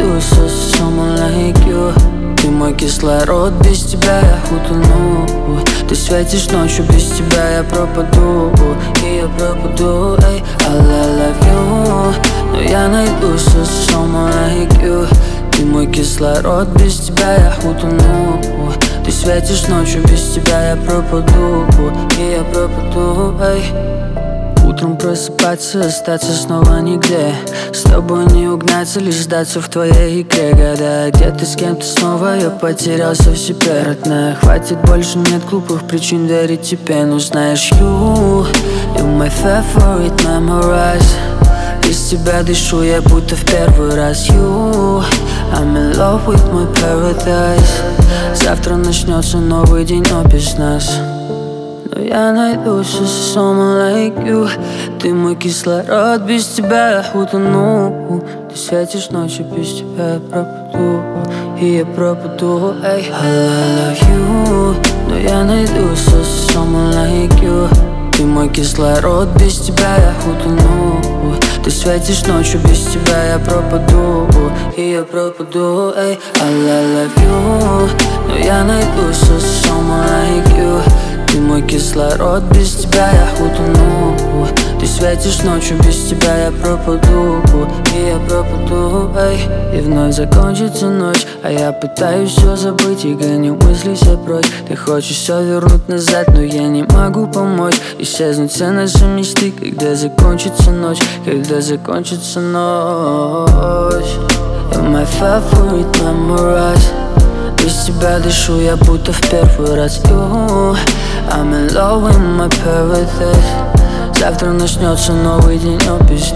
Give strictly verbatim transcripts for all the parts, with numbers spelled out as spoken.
найду someone like you. Ты мой кислород, без тебя я утону. Ты светишь ночью, без тебя я пропаду. И я пропаду, эй, I love you. Но я найду someone like you. Ты мой кислород, без тебя я утону. Ты светишь ночью, без тебя я пропаду. И я пропаду, эй. Утром просыпаться, остаться снова нигде. С тобой не угнаться, лишь сдаться в твоей игре. Когда где-то с кем-то снова я потерялся в себе. Родная, хватит, больше нет глупых причин верить тебе. Но знаешь, you, you my favorite memorize. Без тебя дышу я будто в первый раз. You, I'm in love with my paradise. Завтра начнется новый день, но без нас. Но я найду someone like you. Ты мой кислород, без тебя я утону. Ты светишь ночью, без тебя я пропаду. И я пропаду, эй, I love you. Но я найду someone like you. Ты мой кислород, без тебя я утону. Ты светишь ночью, без тебя я пропаду. И я пропаду, эй, I love you. Но я найду someone like you. Ты мой кислород, без тебя я утону. Ты светишь ночью, без тебя я пропаду. И я пропаду, эй. И вновь закончится ночь, а я пытаюсь все забыть и гоню мысли все прочь. Ты хочешь все вернуть назад, но я не могу помочь. Исчезнут все наши мечты, когда закончится ночь. Когда закончится ночь. You're my favorite memorize. Без тебя дышу я будто в первый раз. You, I'm in love with my paradise. Завтра начнется новый день, но без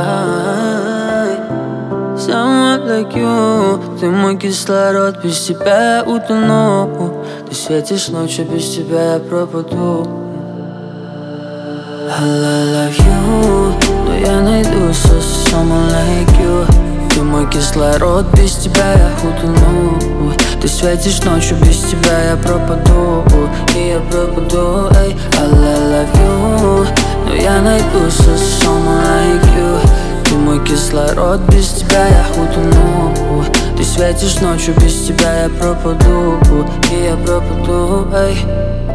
нас. Someone like you. Ты мой кислород, без тебя я утону. Ты светишь ночью, без тебя я пропаду. I love you. Но я найду someone like you. Ты мой кислород, без тебя я утону. Ты светишь ночью, без тебя я пропаду. И я пропаду, эй, I love you. Но я найду someone like you. Ты мой кислород, без тебя я утону. Ты светишь ночью, без тебя я пропаду. И я пропаду, эй.